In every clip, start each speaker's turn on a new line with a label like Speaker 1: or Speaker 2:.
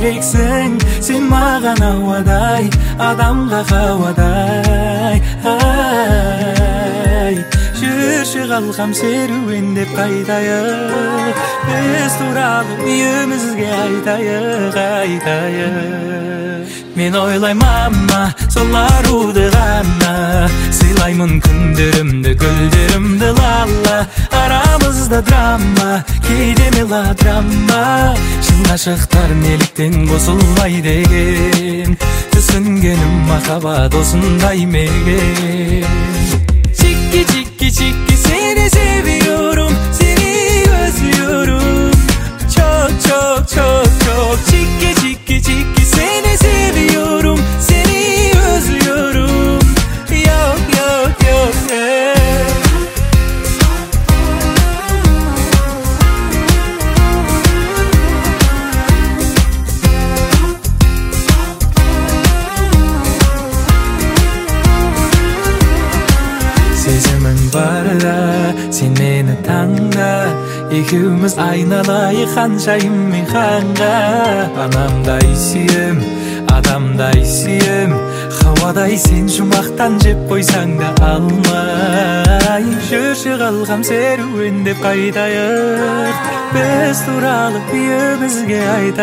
Speaker 1: керексің, сен маған ауадай, адамға қауадай. Жүрші қалқам серуендеп қайтайық, біз туралы үйімізге айтайық. Мен ойлаймын мама, сол аруды ғана, сыйлаймын күндерімді, гүлдерімді лала. Арамызда драма, кейде мелодрама, шын ғашықтар неліктен қосылмай деген, түсінгенім махаббат осындай мекен. Чики, чики, чики, seni seviyorum, seni özlüyorum. Çok çok çok çok. Çiki çiki çiki, seni seviyorum, seni özlüyorum. Yok yok yok. Сезімің барда, сен мені таңда, екеуміз айналайық ханшайым мен ханға. Анамдай сүйем, адамдай сүйем, хауадай сен жұмақтан жеп қойсаң да алмай. Жүрші қалғам серуендеп қайтайық, біз туралы үйімізге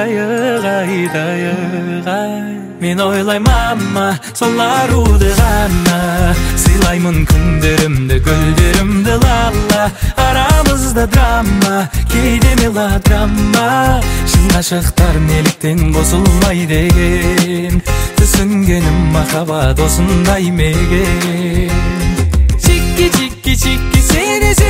Speaker 1: айтайық. Мен ойлаймын мама, сол аруды ғана, сыйлаймын күндерімді, гүлдерімді лала. Арамызда драма, кейде мелодрама, шын ғашықтар неліктен қосылмай деген, түсінгенім махаббат осындай мекен. Чики чики чики, seni